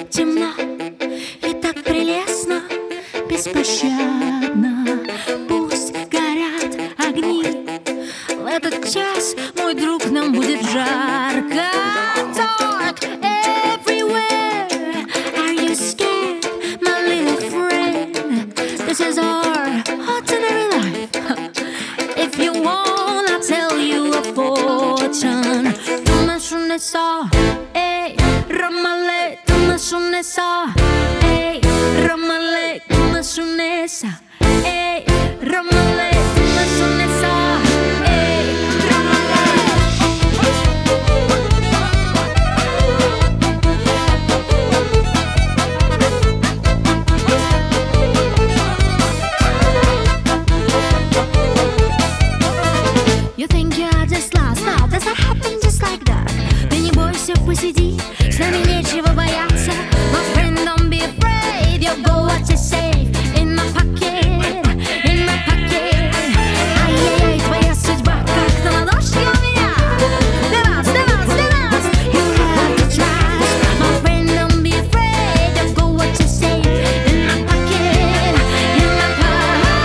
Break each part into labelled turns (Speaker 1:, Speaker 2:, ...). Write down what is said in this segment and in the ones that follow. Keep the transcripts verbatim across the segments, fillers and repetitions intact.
Speaker 1: темно и так прелестно, беспощадно. Пусть горят огни, в этот час, мой друг, нам будет жарко. Dark everywhere. Are you scared, my little friend? This is our ordinary life. If you want, I'll tell you a fortune. Tú me suenes a, ey, Ramale, tú me suenes a, ey, Ramale, tú me suenes a, ey, Ramale, tú me suenes a, ey, You think you're just lost? No, does that happen just like that? Ты не бойся, посиди, с нами нечего бояться. My friend, don't be afraid, you'll go what you say. In my pocket, in my pocket. Ай-яй-яй, твоя судьба как на ладошке у меня. Dance, dance, dance, you have to trust. My friend, don't be afraid, you'll go what you say. In my pocket, in my pocket.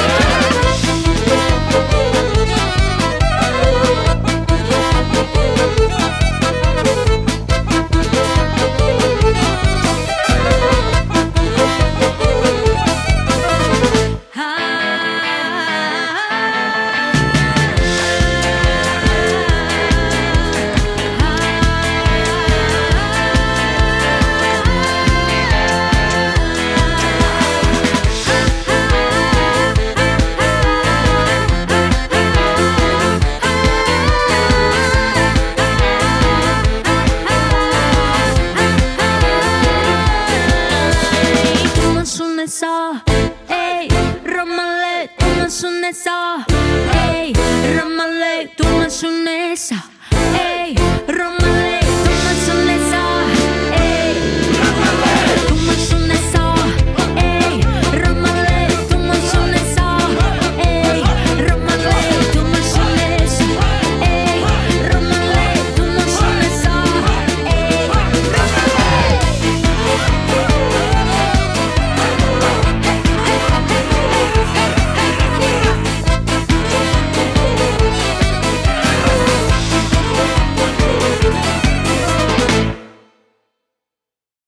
Speaker 1: Ey, Ramale, tú me suenes a, ey, Ramale, tú me suenes a.